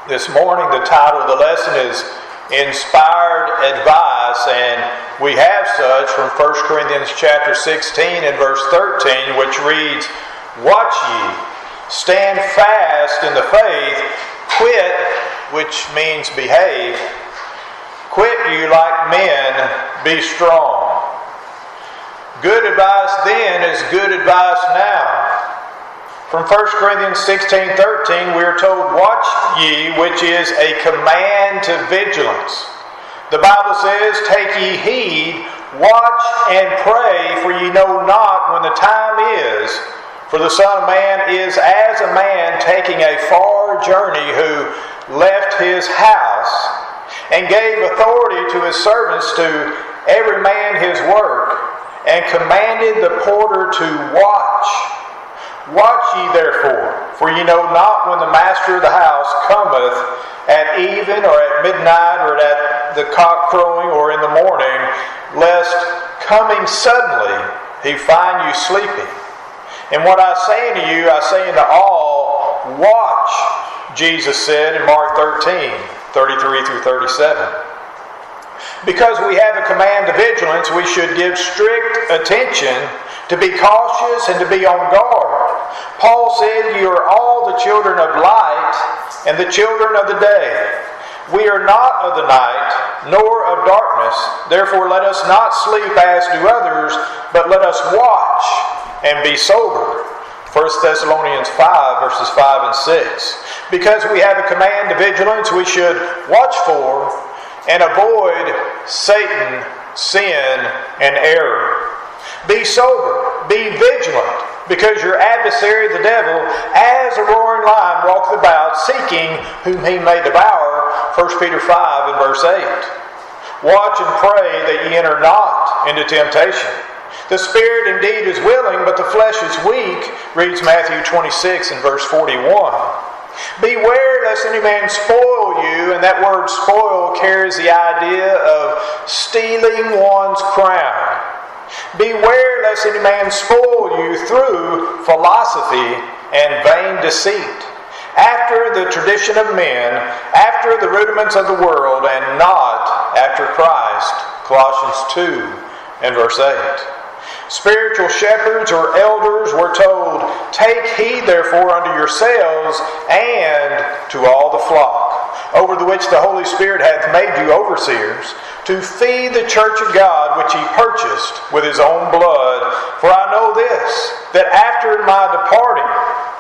This morning, the title of the lesson is Inspired Advice, and we have such from 1 Corinthians chapter 16 and verse 13, which reads, "Watch ye, stand fast in the faith, quit," which means behave, "quit you like men, be strong." Good advice then is good advice now. From 1 Corinthians 16:13, we are told, "Watch ye," which is a command to vigilance. The Bible says, "Take ye heed, watch and pray, for ye know not when the time is. For the Son of Man is as a man taking a far journey, who left his house, and gave authority to his servants to every man his work, and commanded the porter to watch. Watch ye therefore, for ye know not when the master of the house cometh, at even, or at midnight, or at the cock crowing, or in the morning, lest coming suddenly he find you sleeping. And what I say unto you, I say unto all, watch," Jesus said in Mark 13:33 through 37. Because we have a command to vigilance, we should give strict attention to be cautious and to be on guard. Paul said, "You are all the children of light and the children of the day. We are not of the night, nor of darkness. Therefore let us not sleep as do others, but let us watch and be sober." 1 Thessalonians 5, verses 5 and 6. Because we have a command to vigilance, we should watch for and avoid Satan, sin, and error. Be sober, be vigilant, because your adversary, the devil, as a roaring lion, walketh about, seeking whom he may devour. 1 Peter 5 and verse 8. Watch and pray that ye enter not into temptation. The spirit indeed is willing, but the flesh is weak, reads Matthew 26 and verse 41. Beware lest any man spoil you, and that word spoil carries the idea of stealing one's crown. Beware lest any man spoil you through philosophy and vain deceit, after the tradition of men, after the rudiments of the world, and not after Christ. Colossians 2 and verse 8. Spiritual shepherds or elders were told, "Take heed therefore unto yourselves and to all the flock, over the which the Holy Spirit hath made you overseers, to feed the church of God, which he purchased with his own blood. For I know this, that after my departing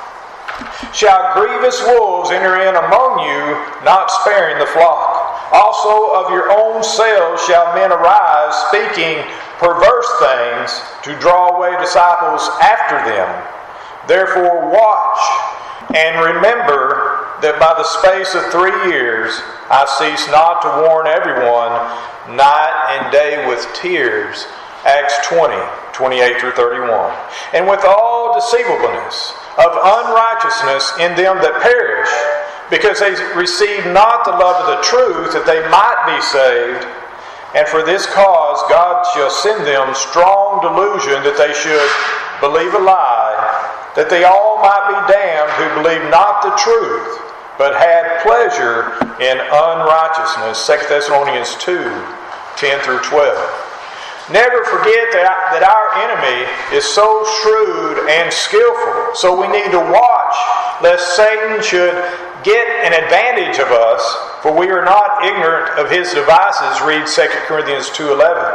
shall grievous wolves enter in among you, not sparing the flock. Also of your own selves shall men arise, speaking perverse things, to draw away disciples after them. Therefore watch, and remember that by the space of 3 years I cease not to warn everyone, night and day with tears." Acts 20:28 through 31. "And with all deceivableness of unrighteousness in them that perish, because they receive not the love of the truth, that they might be saved. And for this cause God shall send them strong delusion, that they should believe a lie, that they all might be damned who believe not the truth, but had pleasure in unrighteousness." 2 Thessalonians 2:10 through 12. Never forget that our enemy is so shrewd and skillful. So we need to watch lest Satan should get an advantage of us, for we are not ignorant of his devices, read 2 Corinthians 2:11.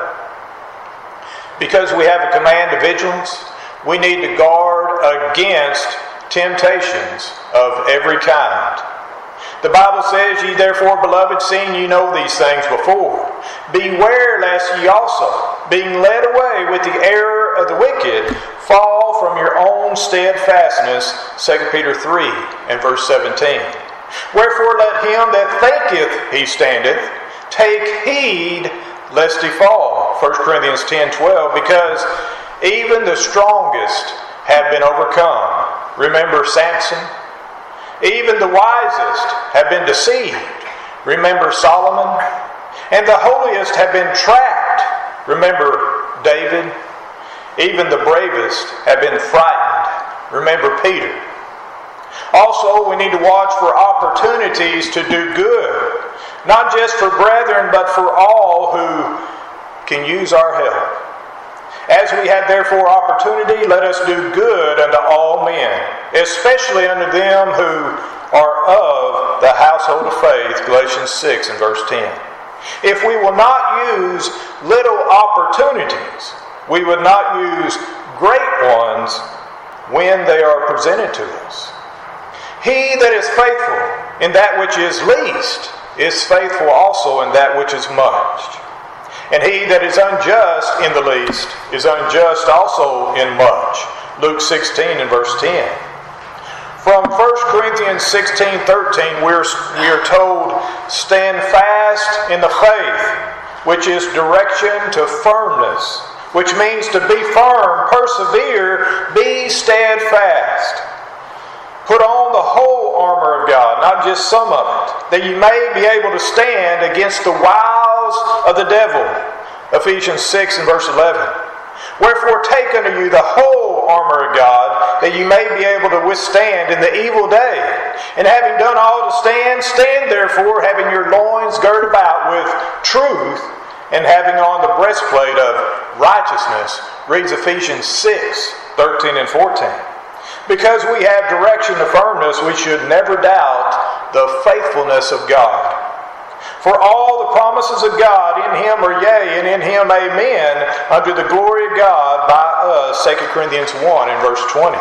Because we have a command of vigilance, we need to guard against temptations of every kind. The Bible says, "Ye therefore, beloved, seeing ye know these things before, beware lest ye also, being led away with the error of the wicked, fall from your own steadfastness." 2 Peter 3 and verse 17. "Wherefore let him that thinketh he standeth take heed lest he fall." 1 Corinthians 10:12. "Because even the strongest have been overcome." Remember Samson. "Even the wisest have been deceived." Remember Solomon. "And the holiest have been trapped." Remember David. "Even the bravest have been frightened." Remember Peter. Also, we need to watch for opportunities to do good, not just for brethren, but for all who can use our help. As we have therefore opportunity, let us do good unto all men, especially unto them who are of the household of faith, Galatians 6 and verse 10. If we will not use little opportunities, we would not use great ones when they are presented to us. He that is faithful in that which is least is faithful also in that which is much. And he that is unjust in the least is unjust also in much. Luke 16 and verse 10. From 1 Corinthians 16:13 we are told, stand fast in the faith, which is direction to firmness, which means to be firm, persevere, be steadfast. Put on the whole armor of God, not just some of it, that you may be able to stand against the wiles of the devil. Ephesians 6 and verse 11. Wherefore take unto you the whole armor of God, that you may be able to withstand in the evil day. And having done all to stand, stand therefore, having your loins girded about with truth, and having on the breastplate of righteousness, reads Ephesians 6:13 and 14. Because we have direction to firmness, we should never doubt the faithfulness of God. For all the promises of God in Him are yea, and in Him amen, unto the glory of God by us, 2 Corinthians 1 and verse 20.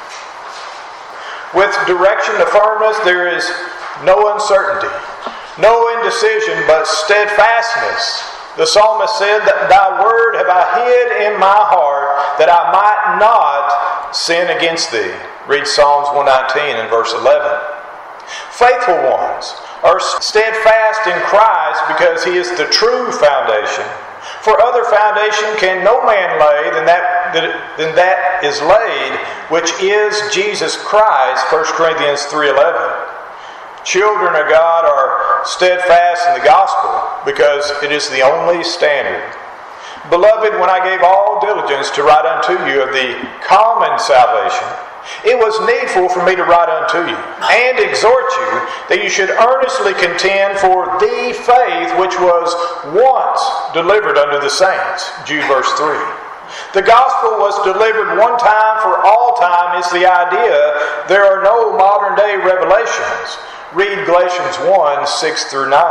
With direction to firmness, there is no uncertainty, no indecision, but steadfastness. The psalmist said, Thy word have I hid in my heart, that I might not sin against Thee. Read Psalms 119 and verse 11. Faithful ones are steadfast in Christ because He is the true foundation. For other foundation can no man lay than that is laid, which is Jesus Christ, 1 Corinthians 3:11. Children of God are steadfast in the gospel because it is the only standard. Beloved, when I gave all diligence to write unto you of the common salvation, it was needful for me to write unto you and exhort you that you should earnestly contend for the faith which was once delivered unto the saints. Jude verse 3. The gospel was delivered one time for all time is the idea. There are no modern day revelations. Read Galatians 1, 6 through 9.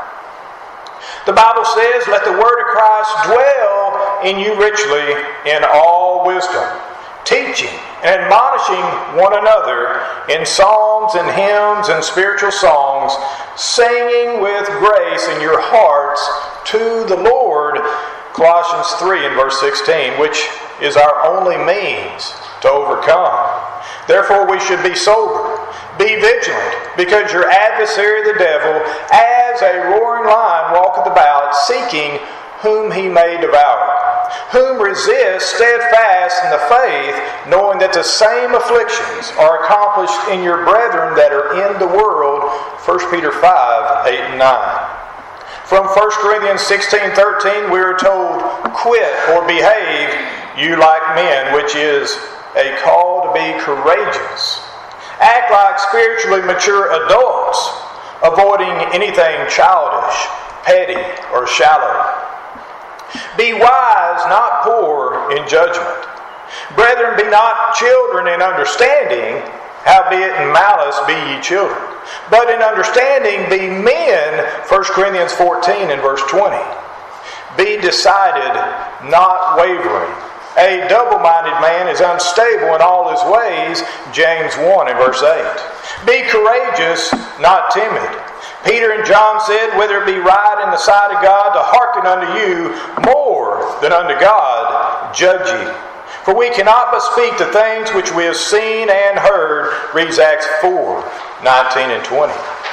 The Bible says, let the word of Christ dwell in you richly in all wisdom, teaching and admonishing one another in psalms and hymns and spiritual songs, singing with grace in your hearts to the Lord, Colossians 3 and verse 16, which is our only means to overcome. Therefore we should be sober, be vigilant, because your adversary the devil, as a roaring lion, walketh about, seeking whom he may devour. Whom resist steadfast in the faith, knowing that the same afflictions are accomplished in your brethren that are in the world. 1 Peter 5, 8 and 9. From 1 Corinthians 16:13 we are told, quit or behave you like men, which is a call to be courageous. Act like spiritually mature adults, avoiding anything childish, petty, or shallow. Be wise, not poor in judgment. Brethren, be not children in understanding, howbeit in malice be ye children. But in understanding be men, 1 Corinthians 14 and verse 20. Be decided, not wavering. A double-minded man is unstable in all his ways, James 1 and verse 8. Be courageous, not timid. Peter and John said, whether it be right in the sight of God to hearken unto you more than unto God, judge ye. For we cannot but speak the things which we have seen and heard, reads Acts 4, 19 and 20.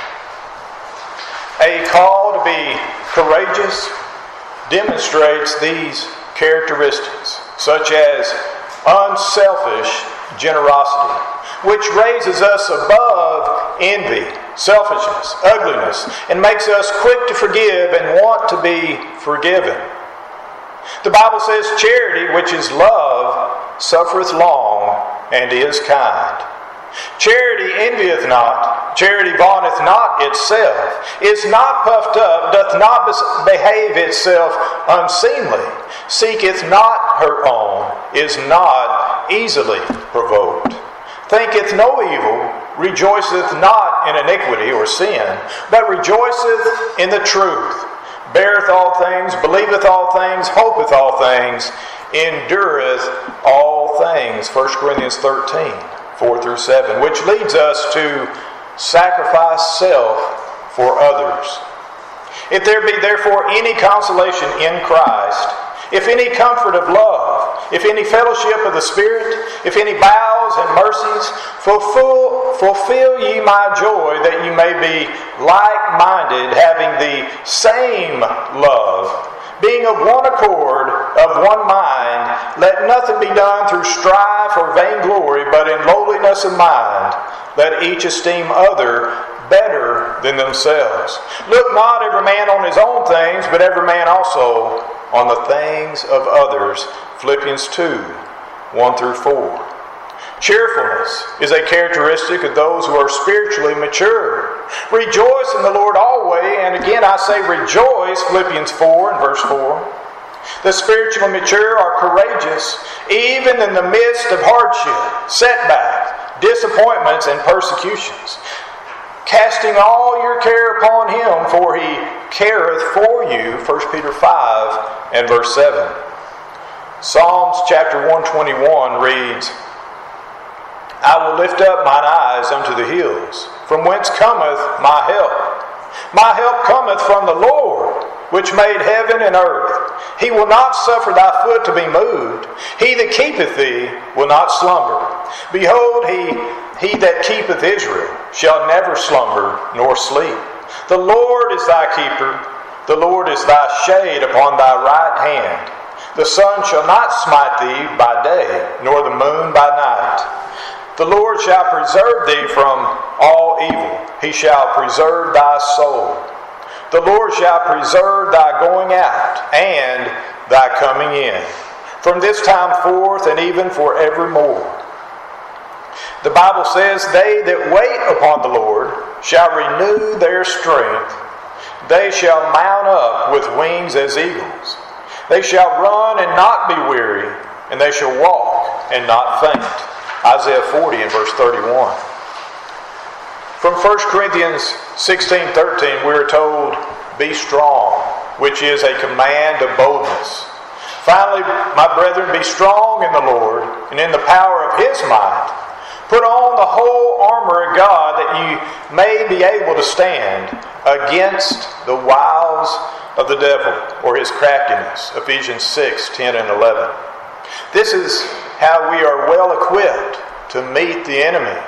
A call to be courageous demonstrates these characteristics, such as unselfish generosity, which raises us above envy, selfishness, ugliness, and makes us quick to forgive and want to be forgiven. The Bible says charity, which is love, suffereth long and is kind. Charity envieth not, charity vaunteth not itself, is not puffed up, doth not behave itself unseemly, seeketh not her own, is not easily provoked, thinketh no evil, rejoiceth not in iniquity or sin, but rejoiceth in the truth, beareth all things, believeth all things, hopeth all things, endureth all things. 1 Corinthians 13, 4-7, which leads us to sacrifice self for others. If there be therefore any consolation in Christ, if any comfort of love, if any fellowship of the Spirit, if any bowels and mercies, fulfill ye my joy, that ye may be like-minded, having the same love, being of one accord, of one mind. Let nothing be done through strife or vainglory, but in lowliness of mind. Let each esteem other better than themselves. Look not every man on his own things, but every man also on the things of others. Philippians 2, 1-4. Cheerfulness is a characteristic of those who are spiritually mature. Rejoice in the Lord always, and again I say rejoice, Philippians 4 and verse 4. The spiritually mature are courageous, even in the midst of hardship, setbacks, disappointments, and persecutions, casting all your care upon Him, for He careth for you, 1 Peter 5 and verse 7. Psalms chapter 121 reads, I will lift up mine eyes unto the hills, from whence cometh my help. My help cometh from the Lord, which made heaven and earth. He will not suffer thy foot to be moved. He that keepeth thee will not slumber. Behold, he that keepeth Israel shall never slumber nor sleep. The Lord is thy keeper. The Lord is thy shade upon thy right hand. The sun shall not smite thee by day, nor the moon by night. The Lord shall preserve thee from all evil. He shall preserve thy soul. The Lord shall preserve thy going out and thy coming in, from this time forth and even forevermore. The Bible says, they that wait upon the Lord shall renew their strength. They shall mount up with wings as eagles. They shall run and not be weary, and they shall walk and not faint. Isaiah 40 and verse 31. From 1 Corinthians 16:13 we are told, be strong, which is a command of boldness. Finally, my brethren, be strong in the Lord and in the power of His might. Put on the whole armor of God, that you may be able to stand against the wiles of the devil, or his craftiness. Ephesians 6:10 and 11. This is how we are well equipped to meet the enemy.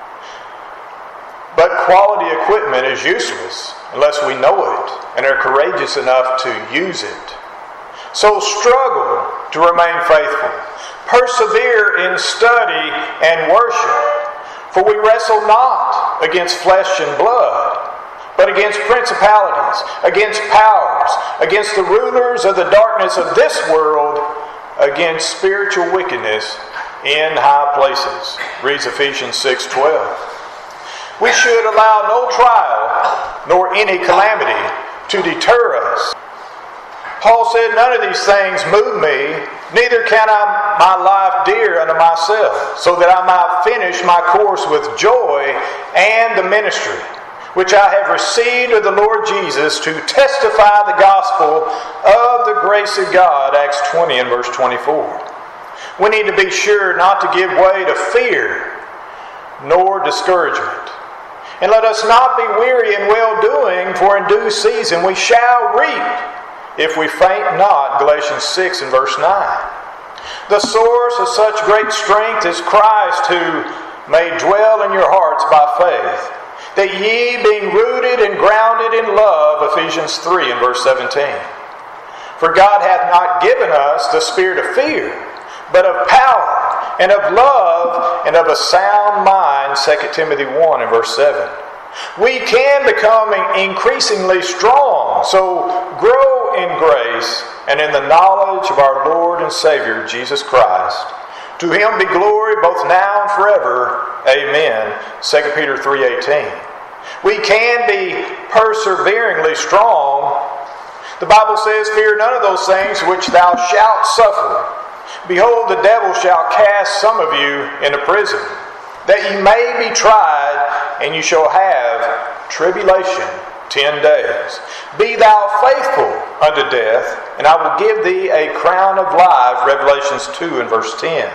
But quality equipment is useless unless we know it and are courageous enough to use it. So struggle to remain faithful. Persevere in study and worship. For we wrestle not against flesh and blood, but against principalities, against powers, against the rulers of the darkness of this world, against spiritual wickedness in high places. Reads Ephesians 6:12. We should allow no trial nor any calamity to deter us. Paul said, none of these things move me, neither count I my life dear unto myself, so that I might finish my course with joy and the ministry, which I have received of the Lord Jesus, to testify the gospel of the grace of God. Acts 20 and verse 24. We need to be sure not to give way to fear nor discouragement. And let us not be weary in well-doing, for in due season we shall reap, if we faint not. Galatians 6 and verse 9. The source of such great strength is Christ, who may dwell in your hearts by faith, that ye, being rooted and grounded in love, Ephesians 3 and verse 17. For God hath not given us the spirit of fear, but of power, and of love, and of a sound mind, 2 Timothy 1 and verse 7. We can become increasingly strong, so grow in grace and in the knowledge of our Lord and Savior, Jesus Christ. To Him be glory both now and forever. Amen. 2 Peter 3:18. We can be perseveringly strong. The Bible says, fear none of those things which thou shalt suffer. Behold, the devil shall cast some of you into prison, that ye may be tried, and you shall have tribulation 10 days. Be thou faithful unto death, and I will give thee a crown of life. Revelations 2 and verse 10.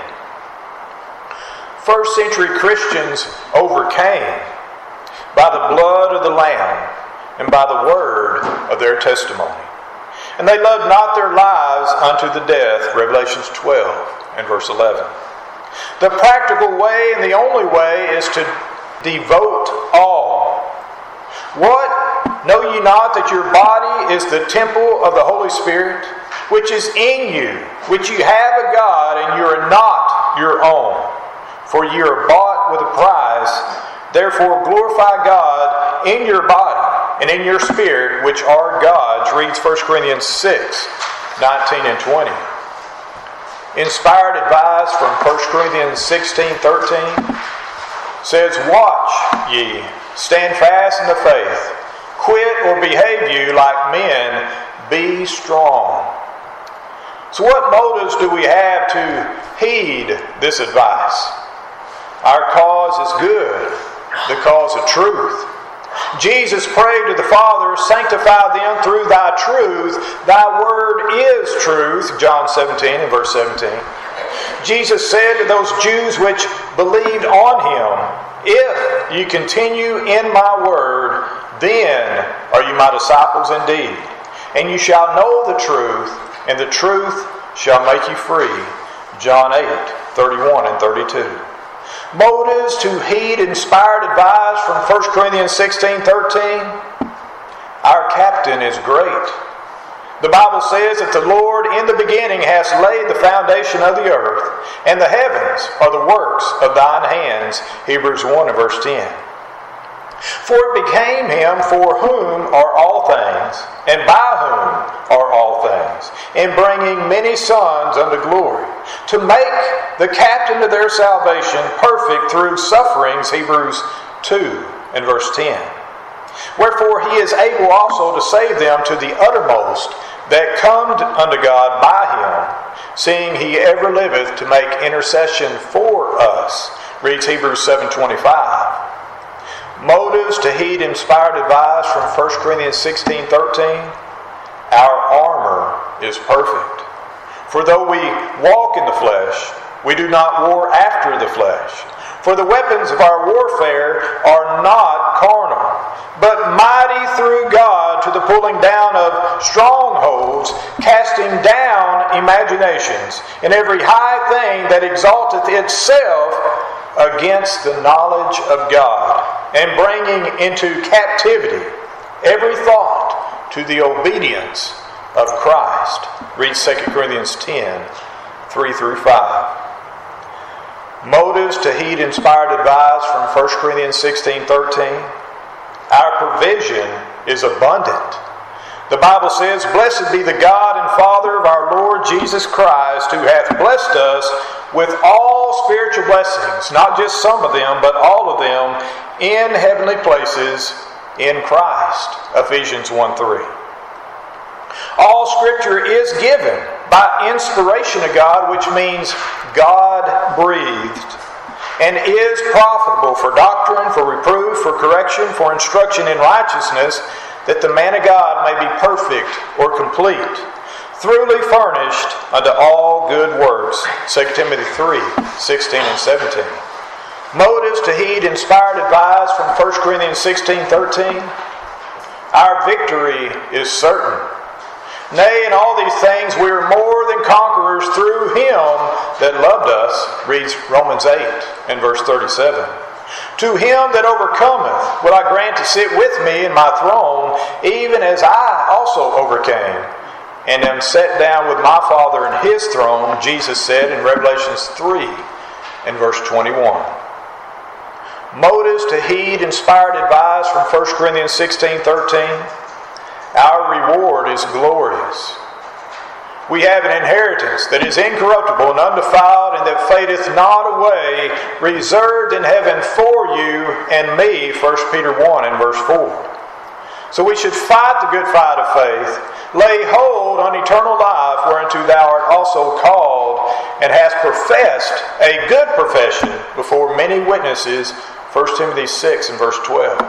First century Christians overcame by the blood of the Lamb and by the word of their testimony. And they loved not their lives unto the death. Revelations 12 and verse 11. The practical way and the only way is to devote all. What? Know ye not that your body is the temple of the Holy Spirit, which is in you, which you have of God, and you are not your own? For ye are bought with a price. Therefore glorify God in your body and in your spirit, which are God's. Reads 1 Corinthians 6:19 and 20. Inspired advice from 1 Corinthians 16:13 says, watch ye, stand fast in the faith, quit or behave you like men, be strong. So what motives do we have to heed this advice? Our cause is good, the cause of truth. Jesus prayed to the Father, sanctify them through thy truth. Thy word is truth. John 17 and verse 17. Jesus said to those Jews which believed on him, if you continue in my word, then are you my disciples indeed. And you shall know the truth, and the truth shall make you free. John 8:31 and 32. Motives to heed inspired advice from 1 Corinthians 16:13. Our captain is great. The Bible says that the Lord in the beginning has laid the foundation of the earth, and the heavens are the works of thine hands. Hebrews 1 and verse 10. For it became him for whom are all things, and by whom are all things, in bringing many sons unto glory, to make the captain of their salvation perfect through sufferings. Hebrews 2 and verse 10. Wherefore he is able also to save them to the uttermost that come unto God by him, seeing he ever liveth to make intercession for us. Reads Hebrews 7:25. Motives to heed inspired advice from 1 Corinthians 16:13. Our armor is perfect. For though we walk in the flesh, we do not war after the flesh. For the weapons of our warfare are not carnal, but mighty through God to the pulling down of strongholds, casting down imaginations, and every high thing that exalteth itself against the knowledge of God, and bringing into captivity every thought to the obedience of Christ. Read 2 Corinthians 10:3 through 5. Motives to heed inspired advice from 1 Corinthians 16:13. Our provision is abundant. The Bible says, blessed be the God and Father of our Lord Jesus Christ, who hath blessed us with all spiritual blessings, not just some of them, but all of them, in heavenly places in Christ. Ephesians 1:3. All Scripture is given by inspiration of God, which means God breathed, and is profitable for doctrine, for reproof, for correction, for instruction in righteousness, that the man of God may be perfect or complete, thoroughly furnished unto all good works. 2 Timothy 3:16 and 17. Motives to heed inspired advice from 1 Corinthians 16:13. Our victory is certain. Nay, in all these things we are more than conquerors through him that loved us. Reads Romans 8 and verse 37. To him that overcometh will I grant to sit with me in my throne, even as I also overcame, and am set down with my Father in his throne, Jesus said in Revelations 3 and verse 21. Motives to heed inspired advice from 1 Corinthians 16:13. Our reward is glorious. We have an inheritance that is incorruptible and undefiled and that fadeth not away, reserved in heaven for you and me, 1 Peter 1 and verse 4. So we should fight the good fight of faith, lay hold on eternal life, whereunto thou art also called, and hast professed a good profession before many witnesses, 1 Timothy 6 and verse 12.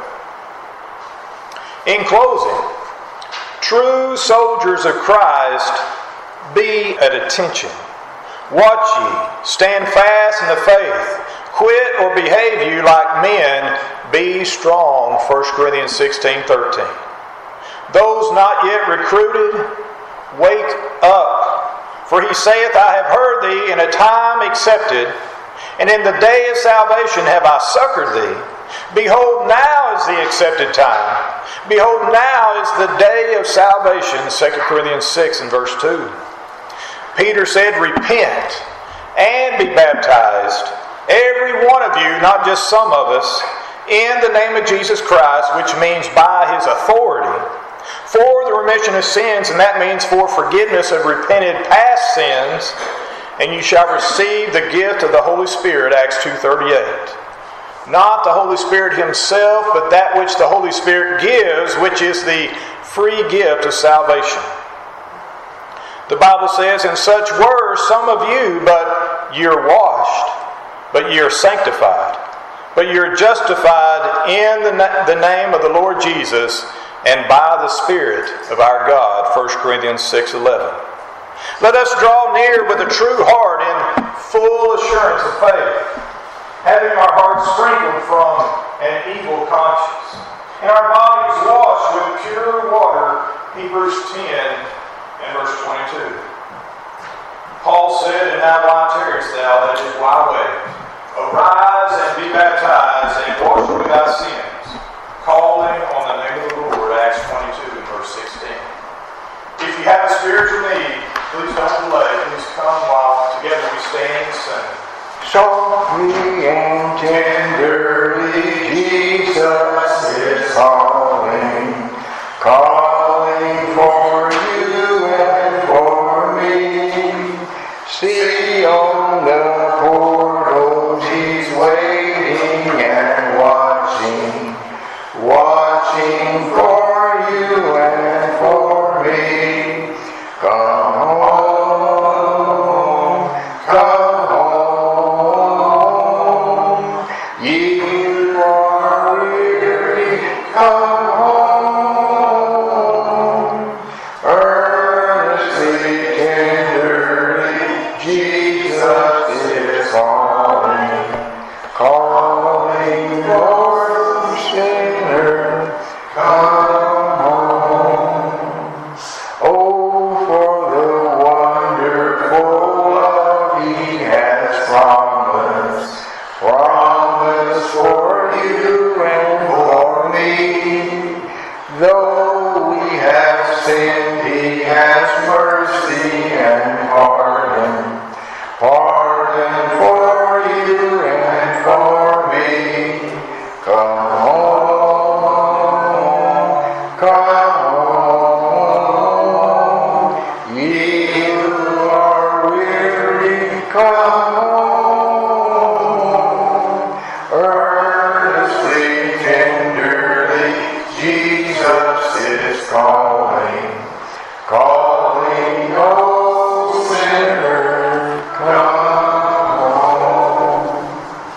In closing, true soldiers of Christ, be at attention. Watch ye, stand fast in the faith, quit or behave you like men, be strong, 1 Corinthians 16:13. Those not yet recruited, wake up. For he saith, I have heard thee in a time accepted, and in the day of salvation have I succored thee. Behold, now is the accepted time. Behold, now is the day of salvation, 2 Corinthians 6 and verse 2. Peter said, repent and be baptized, every one of you, not just some of us, in the name of Jesus Christ, which means by his authority, for the remission of sins, and that means for forgiveness of repented past sins, and you shall receive the gift of the Holy Spirit, Acts 2:38. Not the Holy Spirit himself, but that which the Holy Spirit gives, which is the free gift of salvation. The Bible says, and such were some of you, but you're washed, but you're sanctified, but you're justified in the name of the Lord Jesus and by the Spirit of our God, 1 Corinthians 6:11. Let us draw near with a true heart in full assurance of faith, having our hearts sprinkled from an evil conscience, and our bodies washed with pure water, Hebrews 10 and verse 22. Paul said, and now why tarriest thou? That is, why wait? Arise and be baptized and wash away thy sins, calling on the name of the Lord, Acts 22 and verse 16. If you have a spiritual need, please don't delay. Please come while together we stand and sing. Softly and tenderly Jesus is calling, calling for you and for me. See on the portals he's waiting and watching, watching for you and for me. Come home, come home, ye who are weary, come home. Earnestly, tenderly, Jesus is calling, calling for sinner, come home. Oh, for the wonderful love he has promised, promised for you and for me. Though